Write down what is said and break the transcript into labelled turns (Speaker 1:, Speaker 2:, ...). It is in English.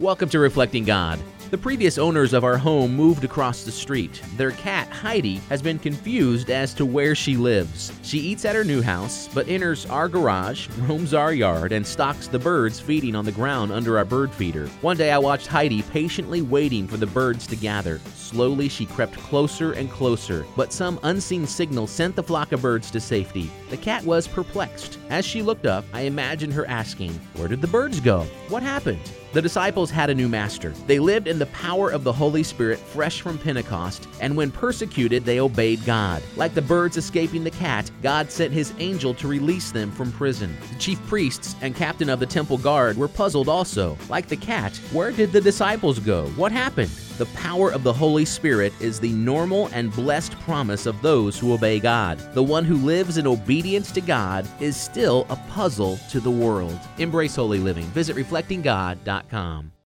Speaker 1: Welcome to Reflecting God. The previous owners of our home moved across the street. Their cat, Heidi, has been confused as to where she lives. She eats at her new house, but enters our garage, roams our yard, and stalks the birds feeding on the ground under our bird feeder. One day I watched Heidi patiently waiting for the birds to gather. Slowly she crept closer and closer, but some unseen signal sent the flock of birds to safety. The cat was perplexed. As she looked up, I imagined her asking, "Where did the birds go? What happened?" The disciples had a new master. They lived in the power of the Holy Spirit fresh from Pentecost, and when persecuted, they obeyed God. Like the birds escaping the cat, God sent his angel to release them from prison. The chief priests and captain of the temple guard were puzzled also. Like the cat, where did the disciples go? What happened? The power of the Holy Spirit is the normal and blessed promise of those who obey God. The one who lives in obedience to God is still a puzzle to the world. Embrace holy living. Visit reflectinggod.com.